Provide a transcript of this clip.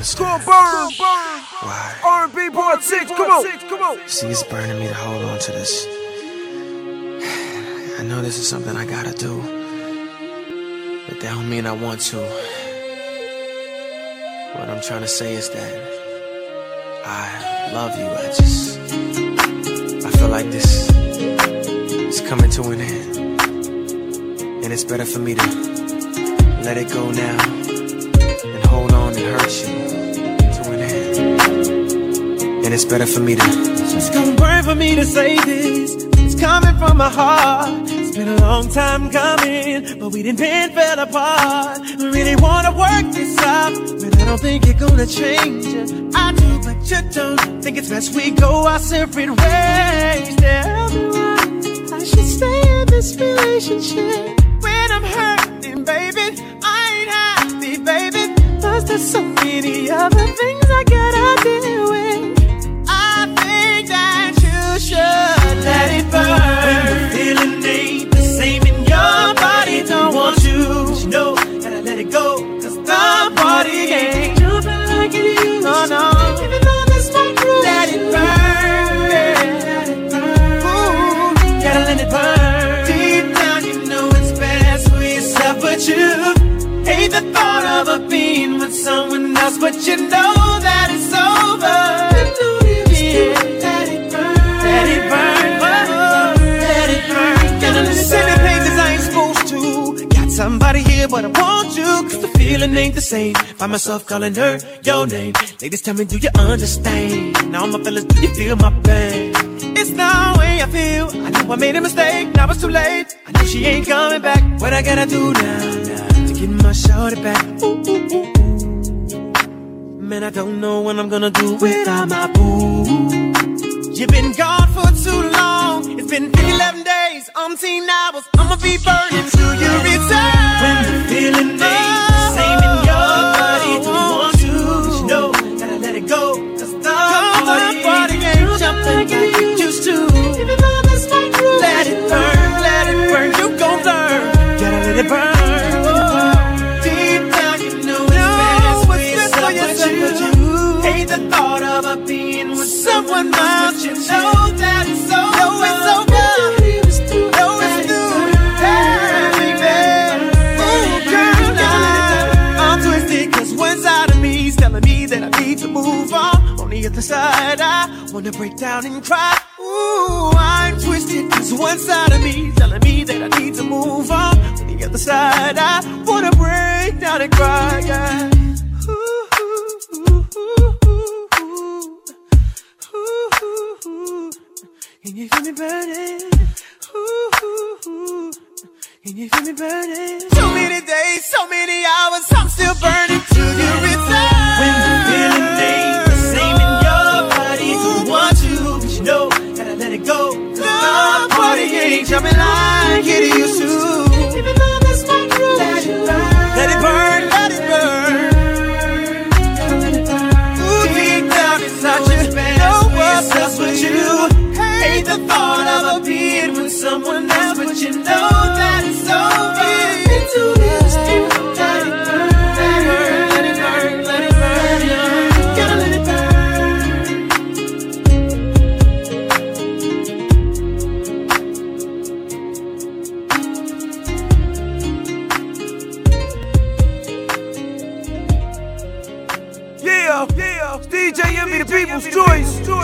understand. Burn. Why? R&B part 6, come on. See, it's burning me to hold on to this. I know this is something I gotta do, but that don't mean I want to. What I'm trying to say is that I love you. I feel like this is coming to an end, and it's better for me to let it go now and hold on and hurt you to an end. And it's better for me to. It's gonna burn for me to say this. It's coming from my heart. It's been a long time coming, but we didn't fell apart. We really wanna work this out, but I don't think you're gonna change it. I do, but you don't. Think it's best we go our separate ways. Tell me why I should stay in this relationship when I'm hurting, baby. I ain't happy, baby. Plus there's so many other things I gotta deal with. I think that you should let it burn. When the feeling ain't the same in your body, don't want you. But you know, gotta let it go, cause the party ain't jumping like it used to. No. Even though that's my groove, let it burn. Let it burn. Ooh, gotta let it burn. Deep down you know it's best for yourself, but you hate the thought of a being with someone else, but you know that it's over. Let it burn. Let it burn. Let it burn. Gotta let it burn. Places I ain't supposed to. Got somebody here, but I want you, cause the feeling ain't the same. Find myself calling her your name. Ladies, tell me, do you understand? Now my fellas, do you feel my pain? It's the way I feel. I know I made a mistake, now it's too late. I know she ain't coming back. What I gotta do now to get my shorty back? Ooh. Man, I don't know what I'm gonna do without my boo. You've been gone for too long. It's been 11 days, umpteen hours. I'ma be burning till you return. When the feeling ain't the same in your body, don't want to, but you know, gotta let it go, cause the party ain't jumping like it used to. Even though that's my groove, let it burn, you gon' learn. Gotta let it burn. Deep down you know it's best for yourself, but you hate the thought of a being with someone else. You know that it's over. No, it's over. No, it's through. Hey, baby. Ooh, girl, now I'm twisted, cause one side of me is telling me that I need to move on. On the other side, I wanna break down and cry. Ooh, I'm twisted, cause one side of me is telling me that I need to move on. On the other side, I wanna break down and cry, yeah. Can you feel me burning? Ooh, can you feel me burning? So many days, so many hours, I'm still burning till you return. When the feeling ain't the same in your body, don't want you, but you know, gotta let it go. The party ain't jumping like it used to. Even though that's my groove, let it burn. Let it burn, let it burn. Gotta let it burn. Ooh, deep down inside you, know what's up with you. Hate the thought of a being with someone else, but you know that it's over. Into this, let it burn, let it burn, let it burn, let it burn. Gotta let it Yeah, it's DJ Envy, the people's choice.